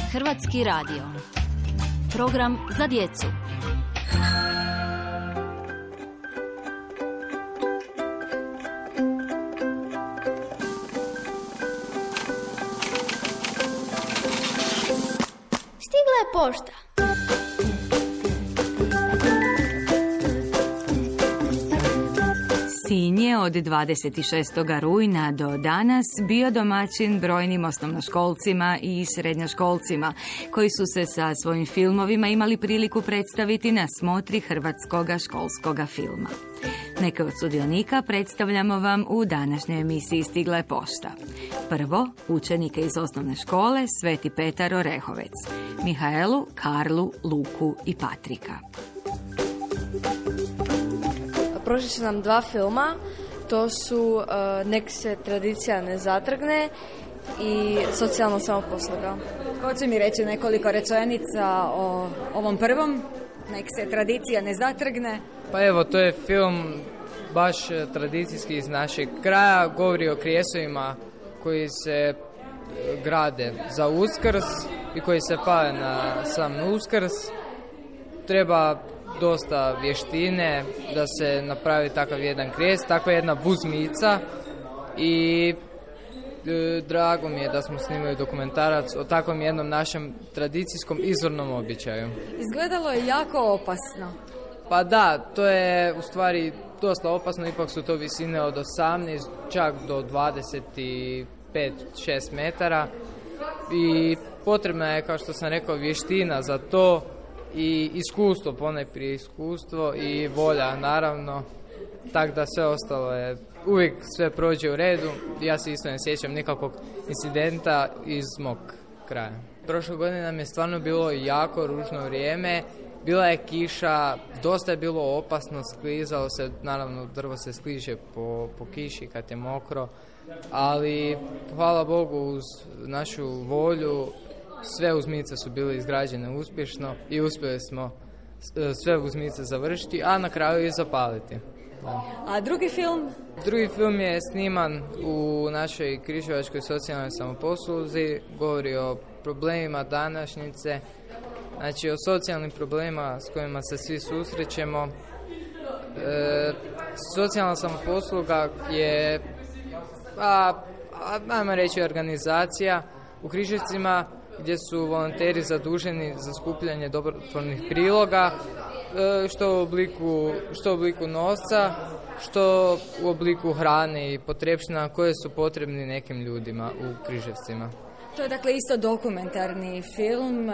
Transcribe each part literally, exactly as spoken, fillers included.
Hrvatski radio. Program za djecu. Stigla je pošta. Sinj je od dvadeset šestog rujna do danas bio domaćin brojnim osnovnoškolcima i srednjoškolcima koji su se sa svojim filmovima imali priliku predstaviti na smotri hrvatskoga školskoga filma. Neke od sudionika predstavljamo vam u današnjoj emisiji Stigla je pošta. Prvo, učenike iz osnovne škole Sveti Petar Orehovec, Mihaelu, Karlu, Luku i Patrika. Prošli su nam dva filma, to su uh, Nek se tradicija ne zatrgne i Socijalna samoposluga. Ko će mi reći nekoliko rečenica o ovom prvom, Nek se tradicija ne zatrgne? Pa evo, to je film baš tradicijski iz našeg kraja, govori o krijesovima koji se grade za Uskrs i koji se pale na sam Uskrs. Treba dosta vještine da se napravi takav jedan krijest, takva jedna buzmica i e, drago mi je da smo snimili dokumentarac o takvom jednom našem tradicijskom izvornom običaju. Izgledalo je jako opasno. Pa da, to je u stvari dosta opasno, ipak su to visine od osamnaest čak do dvadeset pet do šest metara i potrebna je, kao što sam rekao, vještina za to i iskustvo, ponajprije iskustvo i volja, naravno, tako da sve ostalo je, uvijek sve prođe u redu. Ja se isto ne sjećam nikakvog incidenta iz mog kraja. Prošle godine nam je stvarno bilo jako ružno vrijeme, bila je kiša, dosta je bilo opasno, sklizalo se, naravno drvo se skliže po, po kiši kad je mokro, ali hvala Bogu uz našu volju sve uzmice su bile izgrađene uspješno i uspjeli smo sve uzmice završiti, a na kraju i zapaliti. Da. A drugi film? Drugi film je sniman u našoj Križevačkoj socijalnoj samoposluzi, govori o problemima današnjice, znači o socijalnim problemima s kojima se svi susrećemo. E, socijalna samoposluga je, a, a, ajmo reći, organizacija u Križevcima gdje su volonteri zaduženi za skupljanje dobrotvornih priloga, što u obliku, što u obliku novca, što u obliku hrane i potrepština koje su potrebni nekim ljudima u Križevcima. To je dakle isto dokumentarni film.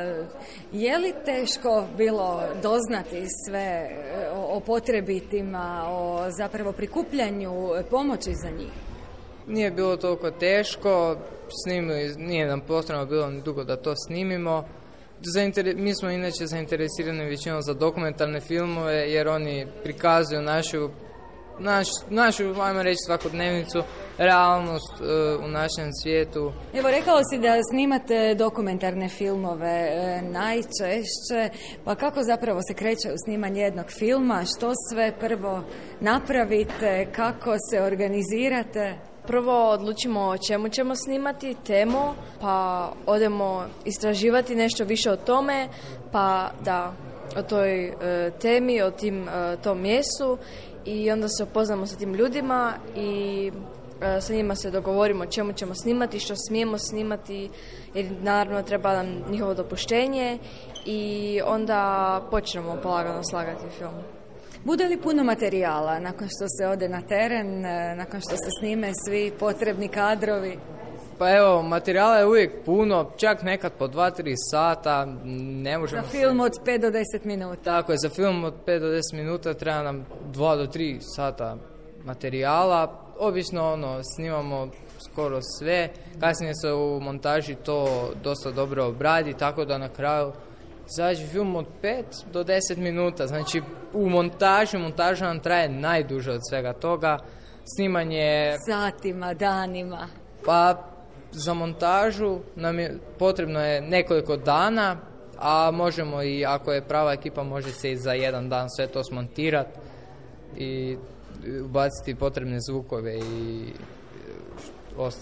Je li teško bilo doznati sve o potrebitima, o zapravo prikupljanju pomoći za njih? Nije bilo toliko teško, snimili, nije nam potrebno bilo ni dugo da to snimimo. Zainter... Mi smo inače zainteresirani većinom za dokumentarne filmove jer oni prikazuju našu, naš, našu ajmo reći, svakodnevnicu, realnost uh, u našem svijetu. Evo, rekao si da snimate dokumentarne filmove e, najčešće, pa kako zapravo se kreće u snimanje jednog filma, što sve prvo napravite, kako se organizirate? Prvo odlučimo o čemu ćemo snimati, temu, pa odemo istraživati nešto više o tome, pa da, o toj e, temi, o tim, e, tom mjestu i onda se upoznamo sa tim ljudima i e, sa njima se dogovorimo o čemu ćemo snimati, što smijemo snimati, jer naravno treba nam njihovo dopuštenje i onda počnemo polagano slagati film. Bude li puno materijala nakon što se ode na teren, nakon što se snime svi potrebni kadrovi? Pa evo, materijala je uvijek puno, čak nekad po dva do tri sata. Ne možemo za film od pet do deset minuta. Tako je, za film od pet do deset minuta treba nam dva do tri sata materijala. Obično ono, snimamo skoro sve, kasnije se u montaži to dosta dobro obradi, tako da na kraju izađe film od pet do deset minuta, znači u montaži, montaža nam traje najduže od svega toga, snimanje satima, danima. Pa za montažu nam je potrebno je nekoliko dana, a možemo i ako je prava ekipa može se i za jedan dan sve to smontirati i ubaciti potrebne zvukove i ostalo.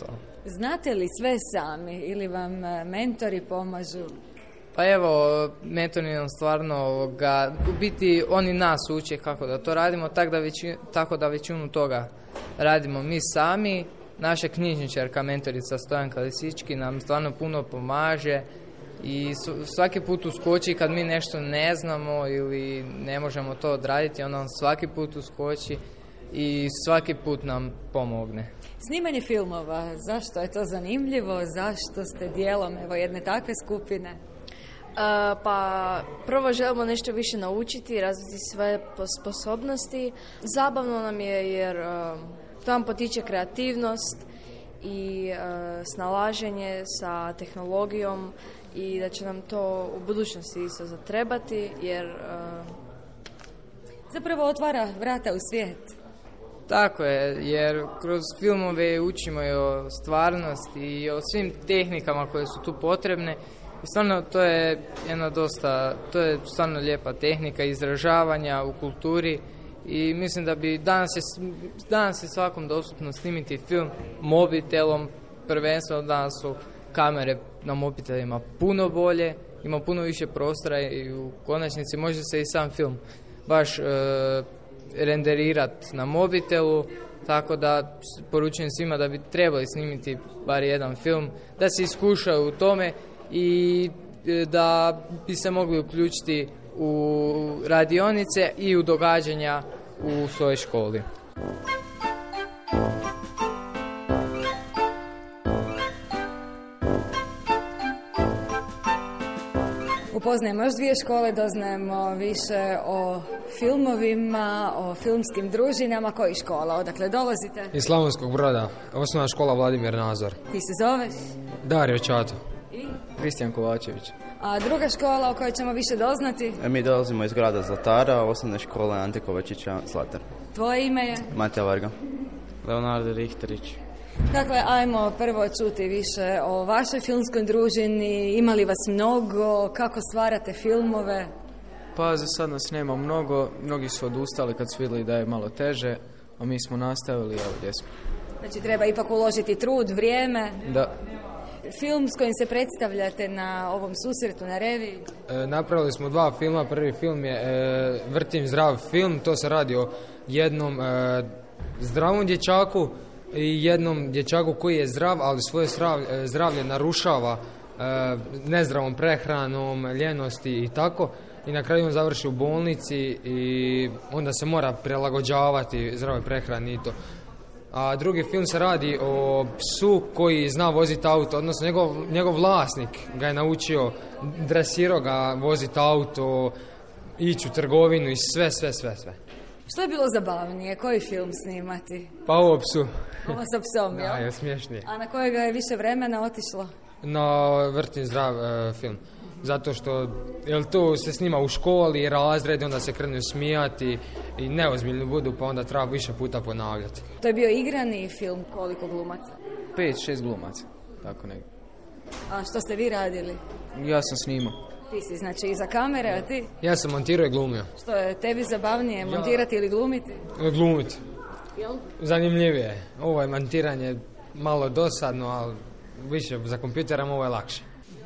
Znate li sve sami ili vam e, mentori pomažu? Pa evo, mentori nam stvarno ovoga, u biti oni nas uče kako da to radimo, tak da veći, tako da većinu toga radimo mi sami. Naša knjižničarka, mentorica Stojanka Lisički nam stvarno puno pomaže i svaki put uskoči kad mi nešto ne znamo ili ne možemo to odraditi, ona nam svaki put uskoči i svaki put nam pomogne. Snimanje filmova, zašto je to zanimljivo, zašto ste dijelom evo, jedne takve skupine? Uh, pa prvo želimo nešto više naučiti, razviti svoje sposobnosti. Zabavno nam je jer uh, to nam potiče kreativnost i uh, snalaženje sa tehnologijom i da će nam to u budućnosti isto zatrebati jer... Uh, Zapravo otvara vrata u svijet. Tako je, jer kroz filmove učimo i o stvarnosti i o svim tehnikama koje su tu potrebne. I stvarno to je jedna dosta, to je stvarno lijepa tehnika izražavanja u kulturi i mislim da bi danas je, danas je svakom dostupno snimiti film mobitelom, prvenstveno danas su kamere na mobitelima puno bolje, ima puno više prostora i u konačnici može se i sam film baš e, renderirati na mobitelu, tako da poručujem svima da bi trebali snimiti bar jedan film, da se iskušaju u tome i da bi se mogli uključiti u radionice i u događanja u svojoj školi. Upoznajemo još dvije škole, doznajemo više o filmovima, o filmskim družinama. Koji škola? Odakle dolazite? Iz Slavonskog Broda, osnovna škola Vladimir Nazor. Ti se zoveš? Dario Čato. I? Kristijan Kovačević. A druga škola o kojoj ćemo više doznati? Mi dolazimo iz grada Zlatara, osnovne škole Ante Kovačića, Zlatar. Tvoje ime je? Matija Varga. Leonardo Richterić. Dakle, ajmo prvo čuti više o vašoj filmskoj družini. Ima li vas mnogo? Kako stvarate filmove? Pa za sad nas nema mnogo. Mnogi su odustali kad su vidjeli da je malo teže, a mi smo nastavili, evo gdje smo. Znači treba ipak uložiti trud, vrijeme. Da. Film s kojim se predstavljate na ovom susretu, na reviji? E, napravili smo dva filma. Prvi film je e, Vrtim zdrav film. To se radi o jednom e, zdravom dječaku i jednom dječaku koji je zdrav, ali svoje zdravlje, zdravlje narušava e, nezdravom prehranom, ljenosti i tako. I na kraju on završi u bolnici i onda se mora prilagođavati zdravoj prehrani i to. A drugi film se radi o psu koji zna voziti auto, odnosno njegov, njegov vlasnik ga je naučio, dresirao ga voziti auto, ići u trgovinu i sve, sve, sve, sve. Što je bilo zabavnije? Koji film snimati? Pa ovo psu. Ovo sa psom, jel? Da, je smiješnije. A na kojega je više vremena otišlo? Na Vrtim zdrav e, film. Zato što, jel to se snima u školi, razredi, onda se krenu smijati i neozbiljni budu, pa onda treba više puta ponavljati. To je bio igrani film, koliko glumaca? Pet, šest glumaca, tako negdje. A što ste vi radili? Ja sam snimao. Ti si, znači, iza kamere, a ti? Ja sam montirao i glumio. Što je tebi zabavnije, montirati ja. ili glumiti? Glumiti. Jel? Zanimljivije. Ovo je montiranje malo dosadno, ali više za kompjuterom ovo je lakše.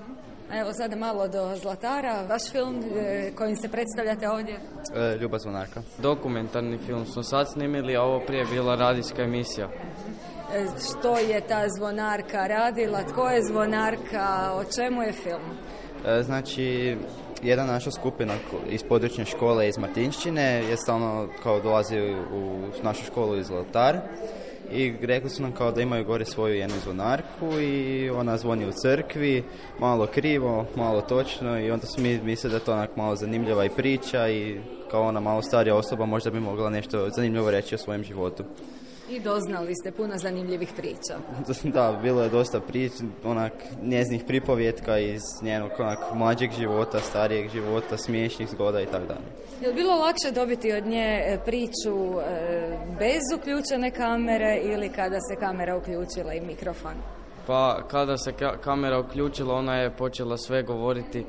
A evo sada malo do Zlatara. Vaš film e, kojim se predstavljate ovdje? E, Ljubav zvonarka. Dokumentarni film smo sad snimili, a ovo prije bila radijska emisija. E, što je ta zvonarka radila? Tko je zvonarka? O čemu je film? E, znači, jedna naša skupina iz područne škole iz Martinšćine je stalno kao dolazi u našu školu iz Zlatar. I rekli su nam kao da imaju gore svoju jednu zvonarku i ona zvoni u crkvi, malo krivo, malo točno i onda su mi mislili da je to onak malo zanimljiva i priča i kao ona malo starija osoba možda bi mogla nešto zanimljivo reći o svojem životu. I doznali ste puno zanimljivih priča. Da, bilo je dosta priča, onak njeznih pripovjetka iz njenog onak mlađeg života, starijeg života, smiješnih zgoda i tako dalje. Je li bilo lakše dobiti od nje priču e, bez uključene kamere ili kada se kamera uključila i mikrofon? Pa kada se ka- kamera uključila, ona je počela sve govoriti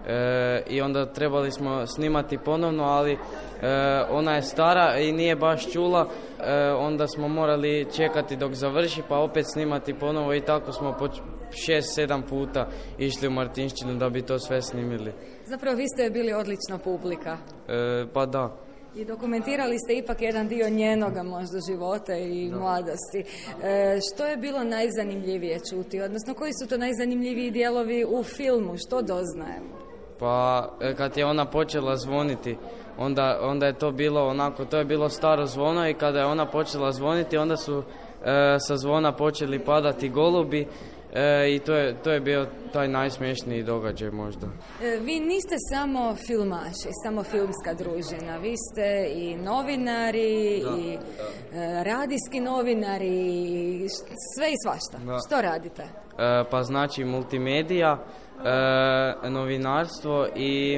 e, i onda trebali smo snimati ponovno, ali e, ona je stara i nije baš čula, e, onda smo morali čekati dok završi pa opet snimati ponovo i tako smo po šest, sedam puta išli u Martinšćinu da bi to sve snimili. Zapravo vi ste bili odlična publika. E, pa da. I dokumentirali ste ipak jedan dio njenoga možda života i da. mladosti. E, što je bilo najzanimljivije čuti? Odnosno, koji su to najzanimljiviji dijelovi u filmu? Što doznajemo? Pa, kad je ona počela zvoniti, onda, onda je to bilo onako, to je bilo staro zvono i kada je ona počela zvoniti, onda su e, sa zvona počeli padati golubi. E, I to je, to je bio taj najsmješniji događaj možda. E, vi niste samo filmaši, samo filmska družina. Vi ste i novinari, da, i da. E, radijski novinari, i sve i svašta. Da. Što radite? E, pa znači multimedija, e, novinarstvo i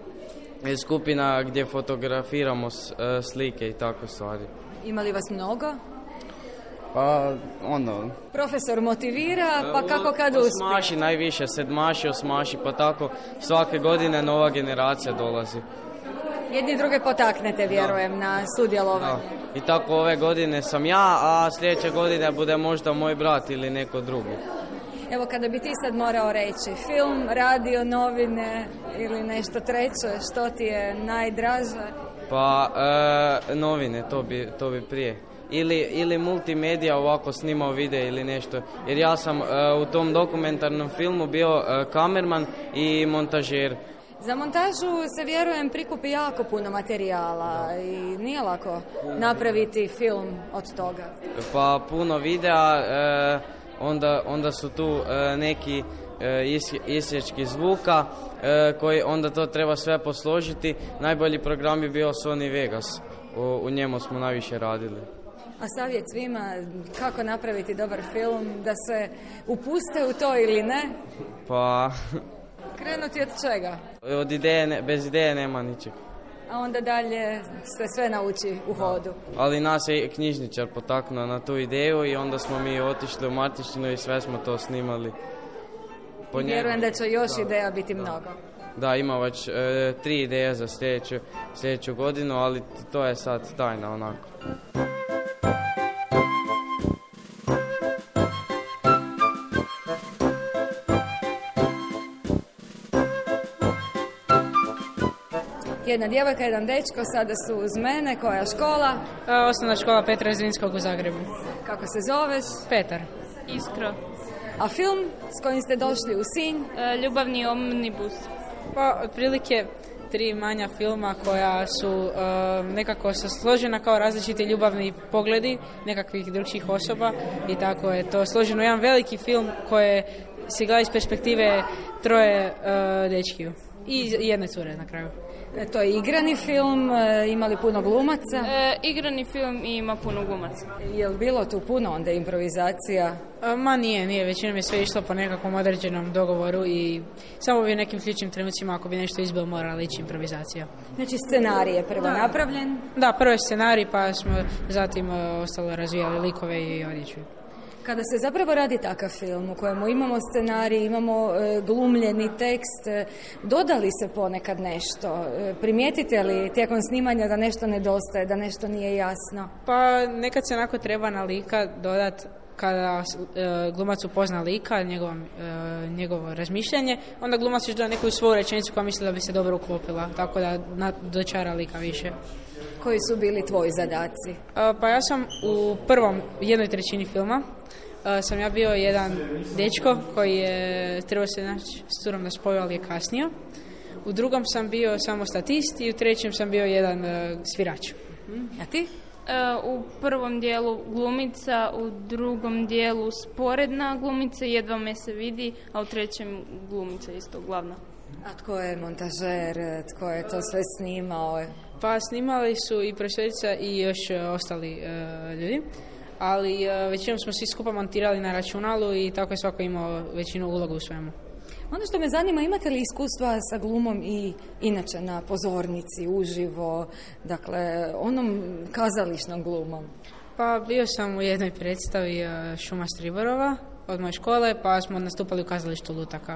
skupina gdje fotografiramo s, e, slike i tako stvari. Ima li vas mnogo? Pa, ono... Profesor motivira, pa kako kad uspije? Osmaši najviše, sedmaši, osmaši, pa tako svake godine nova generacija dolazi. Jedni druge potaknete, vjerujem, da. na sudjelovanje. Da. I tako ove godine sam ja, a sljedeće godine bude možda moj brat ili neko drugi. Evo, kada bi ti sad morao reći film, radio, novine ili nešto treće, što ti je najdraže? Pa, e, novine, to bi, to bi prije. Ili, ili multimedija ovako snimao video ili nešto. Jer ja sam uh, u tom dokumentarnom filmu bio uh, kamerman i montažer. Za montažu se, vjerujem, prikupi jako puno materijala i nije lako napraviti film od toga. Pa puno videa, uh, onda, onda su tu uh, neki uh, isječki zvuka uh, koji onda to treba sve posložiti. Najbolji program je bio Sony Vegas. U, u njemu smo najviše radili. A savjet svima kako napraviti dobar film, da se upuste u to ili ne? Pa... Krenuti od čega? Od ideje, ne, bez ideje nema ničeg. A onda dalje se sve nauči u hodu. Ali nas je knjižničar potaknuo na tu ideju i onda smo mi otišli u Martinšćinu i sve smo to snimali. Po Vjerujem da će još da, ideja biti da. mnogo. Da, ima već e, tri ideje za sljedeću, sljedeću godinu, ali to je sad tajna onako. Jedna djevojka, jedan dečko, sada su uz mene. Koja škola? Osnovna škola Petra Zrinskog u Zagrebu. Kako se zoveš? Petar. Iskra. A film s kojim ste došli u Sinj? E, Ljubavni omnibus. Pa, otprilike tri manja filma koja su e, nekako složena kao različiti ljubavni pogledi nekakvih drugih osoba i tako je to složeno. Jedan veliki film koje se gleda iz perspektive troje e, dečkiju i jedne cure na kraju. E, to je igrani film, e, ima li puno glumaca? E, igrani film i ima puno glumaca. Je li bilo tu puno onda improvizacija? E, ma nije, nije. Većinom je sve išlo po nekakvom određenom dogovoru i samo bi u nekim ključnim trenucima ako bi nešto izbilo morala ići improvizacija. Znači scenarij je prvo da. napravljen? Da, prvo je scenarij pa smo zatim e, ostalo razvijali likove i odjeću. Kada se zapravo radi takav film u kojemu imamo scenarij, imamo e, glumljeni tekst, e, dodali se ponekad nešto? E, primijetite li tijekom snimanja da nešto nedostaje, da nešto nije jasno? Pa nekad se onako treba na lika dodat kada e, glumac upozna lika, njegov, e, njegovo razmišljanje, onda glumac još doda neku svoju rečenicu koja misli da bi se dobro uklopila, tako da na, dočara lika više. Koji su bili tvoji zadaci? E, pa ja sam u prvom jednoj trećini filma Uh, sam ja bio jedan dečko koji je trebao se naći s curom na spoju, ali je kasnio. U drugom sam bio samo statist i u trećem sam bio jedan uh, svirač. A ti? Uh, u prvom dijelu glumica, u drugom dijelu sporedna glumica, jedva me se vidi, a u trećem glumica isto glavna. A tko je montažer, tko je to sve snimao? Pa snimali su i profesorica i još uh, ostali uh, ljudi. Ali uh, većinom smo svi skupa montirali na računalu i tako je svako imao većinu ulogu u svemu. Ono što me zanima, imate li iskustva sa glumom i inače na pozornici, uživo, dakle, onom kazališnom glumom? Pa bio sam u jednoj predstavi uh, Šuma Striborova od moje škole, pa smo nastupali u kazalištu Lutaka.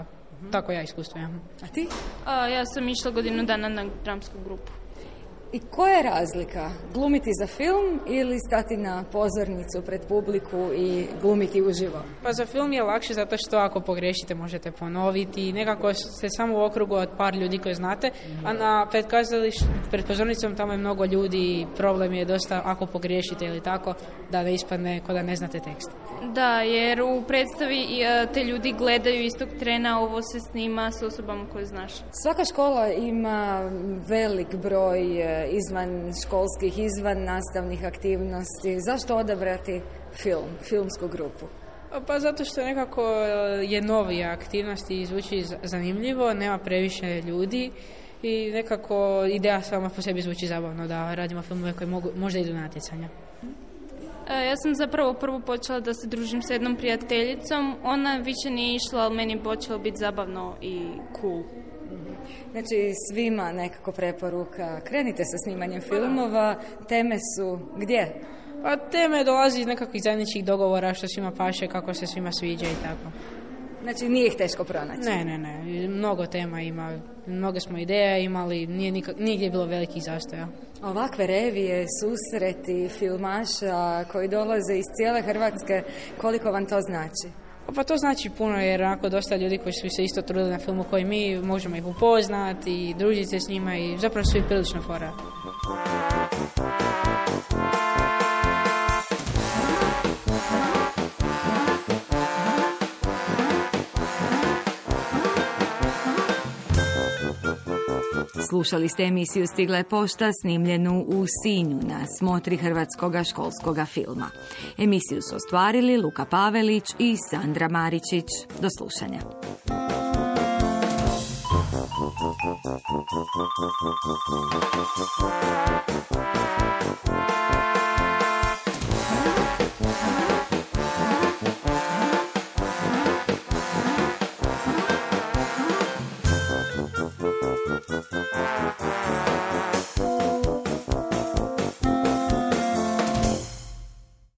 Tako ja iskustvo imam. A ti? A, ja sam išla godinu dana na dramsku grupu. I koja je razlika? Glumiti za film ili stati na pozornicu pred publiku i glumiti uživo? Pa za film je lakše zato što ako pogriješite možete ponoviti. Nekako ste samo u okrugu od par ljudi koje znate, a na pred kazalištem, pred pozornicom tamo je mnogo ljudi. Problem je dosta ako pogriješite ili tako da ne ispadne ko da ne znate tekst. Da, jer u predstavi e, te ljudi gledaju istog trena, ovo se snima s osobama koje znaš. Svaka škola ima velik broj e, izvan školskih, izvan nastavnih aktivnosti. Zašto odabrati film, filmsku grupu? Pa zato što nekako je novija aktivnost i zvuči zanimljivo, nema previše ljudi i nekako ideja sama po sebi zvuči zabavno da radimo filmove koji mogu, možda idu na natjecanja. Ja sam zapravo prvo počela da se družim s jednom prijateljicom. Ona više nije išla, ali meni je počelo biti zabavno i cool. Znači svima nekako preporuka. Krenite sa snimanjem filmova. Teme su gdje? Pa teme dolazi iz nekakvih zajedničkih dogovora što svima paše, kako se svima sviđa i tako. Znači nije ih teško pronaći? Ne, ne, ne. Mnogo tema ima. Mnogo smo ideja imali. Nije nikak, nigdje bilo velikih zastoja. Ovakve revije, susreti filmaša koji dolaze iz cijele Hrvatske, koliko vam to znači? Pa to znači puno jer onako dosta ljudi koji su se isto trudili na filmu koji mi, možemo ih upoznati i družiti se s njima i zapravo su i prilično fora. Slušali ste emisiju Stigla je pošta snimljenu u Sinju na smotri hrvatskoga školskoga filma. Emisiju su ostvarili Luka Pavelić i Sandra Maričić. Do slušanja. Thank you.